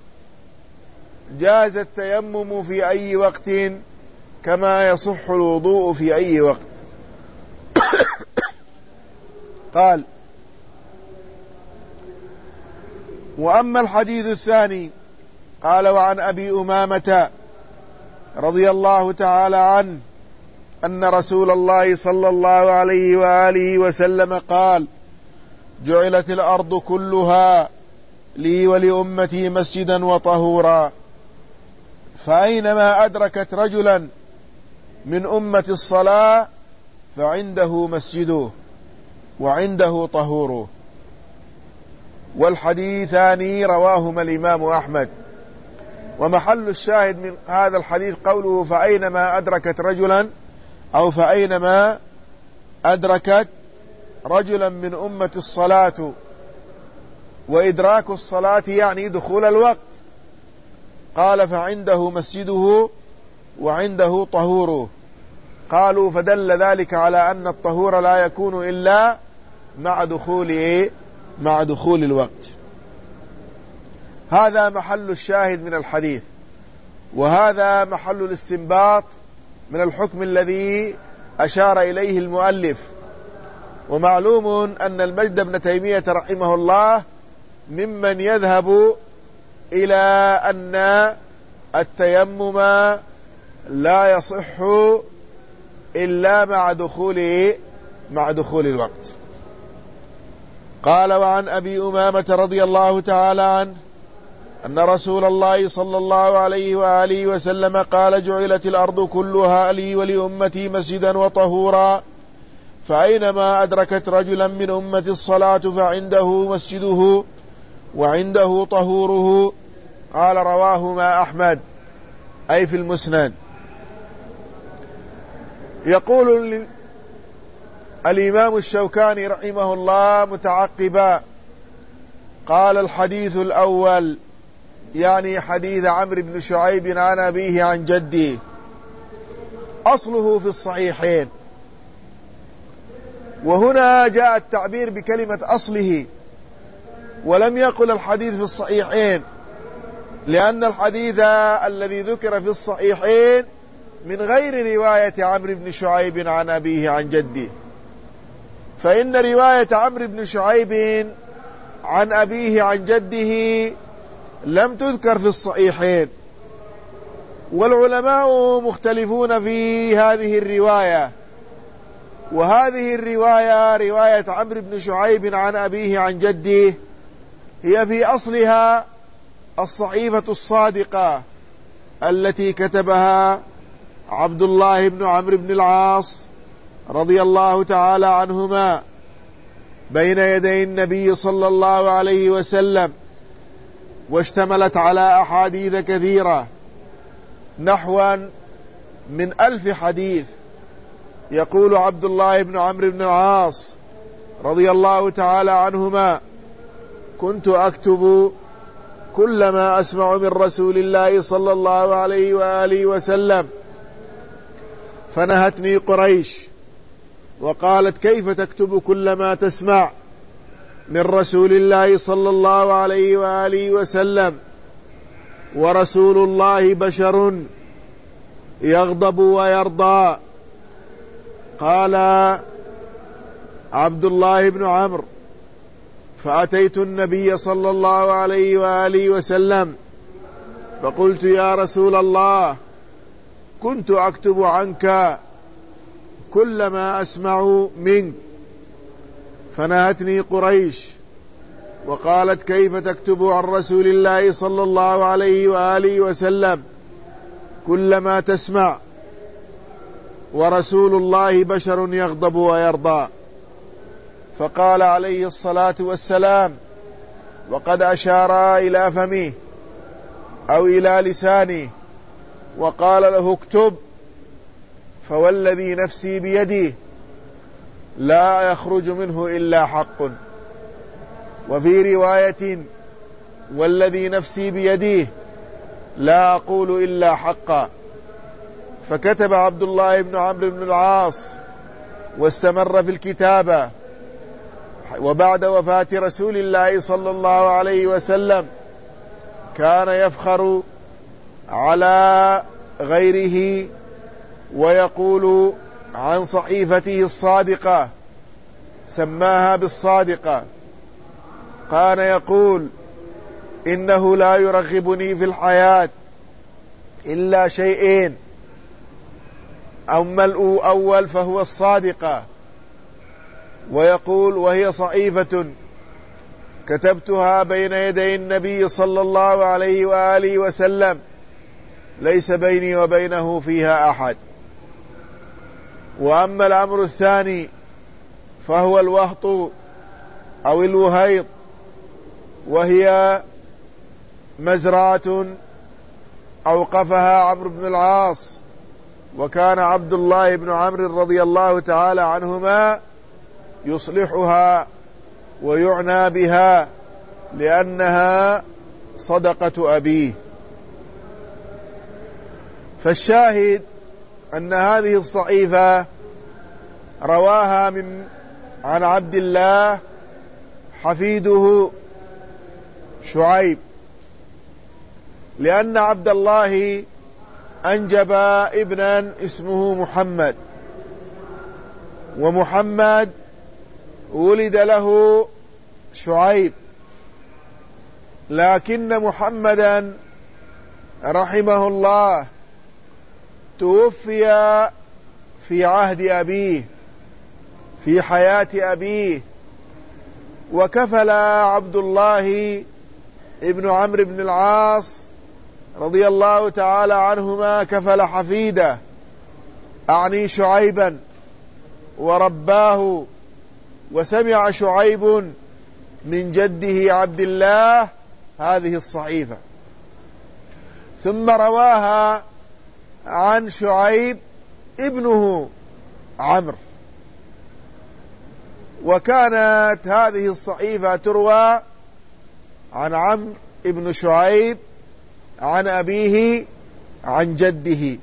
جاز التيمم في أي وقت كما يصح الوضوء في أي وقت. قال: وأما الحديث الثاني قال: وعن أبي أمامة رضي الله تعالى عنه أن رسول الله صلى الله عليه وآله وسلم قال: جعلت الأرض كلها لي ولأمتي مسجدا وطهورا، فأينما أدركت رجلا من أمة الصلاة فعنده مسجده وعنده طهوره. والحديثان رواهما الإمام أحمد. ومحل الشاهد من هذا الحديث قوله: فأينما أدركت رجلا، أو فأينما أدركت رجلا من أمة الصلاة، وإدراك الصلاة يعني دخول الوقت. قال: فعنده مسجده وعنده طهوره. قالوا: فدل ذلك على أن الطهور لا يكون إلا مع دخول الوقت. هذا محل الشاهد من الحديث، وهذا محل الاستنباط من الحكم الذي أشار إليه المؤلف. ومعلوم أن المجد بن تيمية رحمه الله ممن يذهب إلى أن التيمم لا يصح إلا مع دخول الوقت. قال: وعن أبي أمامة رضي الله تعالى عنه أن رسول الله صلى الله عليه وآله وسلم قال: جعلت الأرض كلها لي ولأمتي مسجدا وطهورا، فأينما أدركت رجلا من أمة الصلاة فعنده مسجده وعنده طهوره. قال: رواهما أحمد أي في المسند. يقول الإمام الشوكاني رحمه الله متعقبا: قال: الحديث الأول يعني حديث عمرو بن شعيب عن أبيه عن جده أصله في الصحيحين. وهنا جاء التعبير بكلمة أصله، ولم يقل الحديث في الصحيحين، لأن الحديث الذي ذكر في الصحيحين من غير رواية عمرو بن شعيب عن أبيه عن جده، فإن رواية عمرو بن شعيب عن أبيه عن جده لم تذكر في الصحيحين، والعلماء مختلفون في هذه الرواية. وهذه الرواية رواية عمرو بن شعيب عن أبيه عن جده هي في أصلها الصحيفة الصادقة التي كتبها عبد الله بن عمرو بن العاص رضي الله تعالى عنهما بين يدي النبي صلى الله عليه وسلم، واشتملت على أحاديث كثيرة نحو من 1000 حديث. يقول عبد الله بن عمرو بن العاص رضي الله تعالى عنهما: كنت أكتب كل ما أسمع من رسول الله صلى الله عليه وآله وسلم، فنهتني قريش وقالت: كيف تكتب كل ما تسمع من رسول الله صلى الله عليه وآله وسلم ورسول الله بشر يغضب ويرضى؟ قال عبد الله بن عمرو: فأتيت النبي صلى الله عليه وآله وسلم فقلت: يا رسول الله، كنت أكتب عنك كل ما أسمع منك، فنهتني قريش وقالت: كيف تكتب عن رسول الله صلى الله عليه وآله وسلم كل ما تسمع ورسول الله بشر يغضب ويرضى؟ فقال عليه الصلاة والسلام، وقد أشار إلى فمه أو إلى لسانه وقال له: اكتب، فوالذي نفسي بيده لا يخرج منه إلا حق. وفي رواية: والذي نفسي بيده لا أقول إلا حقا. فكتب عبد الله بن عمرو بن العاص واستمر في الكتابة. وبعد وفاة رسول الله صلى الله عليه وسلم كان يفخر على غيره ويقول عن صحيفته الصادقة، سماها بالصادقة. كان يقول: إنه لا يرغبني في الحياة إلا شيئين، أما الأول فهو الصادقة. ويقول: وهي صحيفة كتبتها بين يدي النبي صلى الله عليه وآله وسلم ليس بيني وبينه فيها أحد. وأما الأمر الثاني فهو الوهط أو الوهيط، وهي مزرعة أوقفها عمرو بن العاص، وكان عبد الله بن عمرو رضي الله تعالى عنهما يصلحها ويعنى بها لأنها صدقة أبيه. فالشاهد أن هذه الصحيفة رواها عن عبد الله حفيده شعيب، لأن عبد الله أنجب ابنا اسمه محمد، ومحمد ولد له شعيب، لكن محمدا رحمه الله توفي في عهد أبيه، في حياة أبيه، وكفل عبد الله ابن عمرو بن العاص رضي الله تعالى عنهما كفل حفيده أعني شعيبا ورباه، وسمع شعيب من جده عبد الله هذه الصحيفة، ثم رواها عن شعيب ابنه عمرو. وكانت هذه الصحيفة تروى عن عمرو بن شعيب عن أبيه عن جده.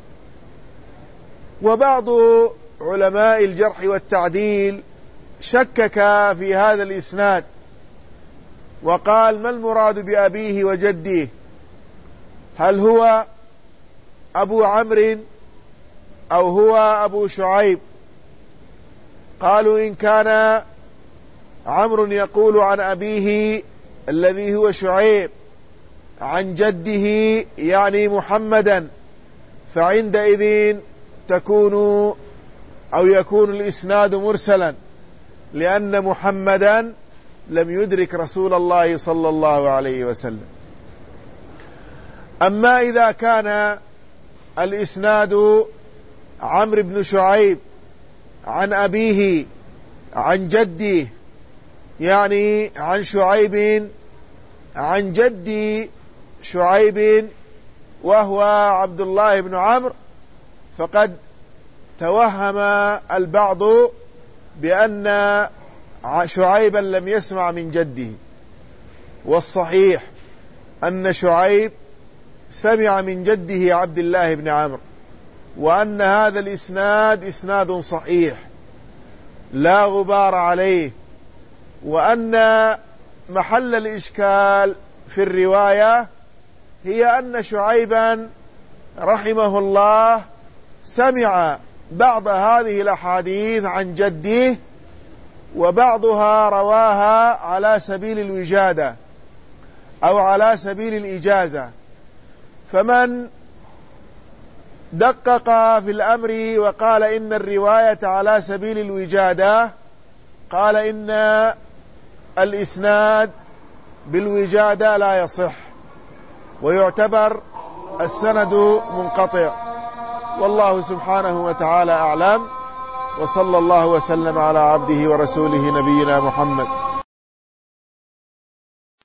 وبعض علماء الجرح والتعديل شكك في هذا الإسناد وقال: ما المراد بأبيه وجده؟ هل هو أبو عمرو أو هو أبو شعيب؟ قالوا: إن كان عمرو يقول عن أبيه الذي هو شعيب عن جده يعني محمدا، فعندئذ يكون الإسناد مرسلا، لأن محمدا لم يدرك رسول الله صلى الله عليه وسلم. أما إذا كان الإسناد عمرو بن شعيب عن أبيه عن جده، يعني عن شعيب عن جد شعيب وهو عبد الله بن عمرو، فقد توهم البعض بأن شعيبا لم يسمع من جده، والصحيح أن شعيب سمع من جده عبد الله بن عمرو، وأن هذا الإسناد إسناد صحيح لا غبار عليه، وأن محل الإشكال في الرواية هي أن شعيبا رحمه الله سمع بعض هذه الأحاديث عن جده، وبعضها رواها على سبيل الوجادة أو على سبيل الإجازة. فمن دقق في الأمر وقال إن الرواية على سبيل الوجادة، قال إن الإسناد بالوجادة لا يصح، ويعتبر السند منقطع. والله سبحانه وتعالى أعلم، وصلى الله وسلم على عبده ورسوله نبينا محمد.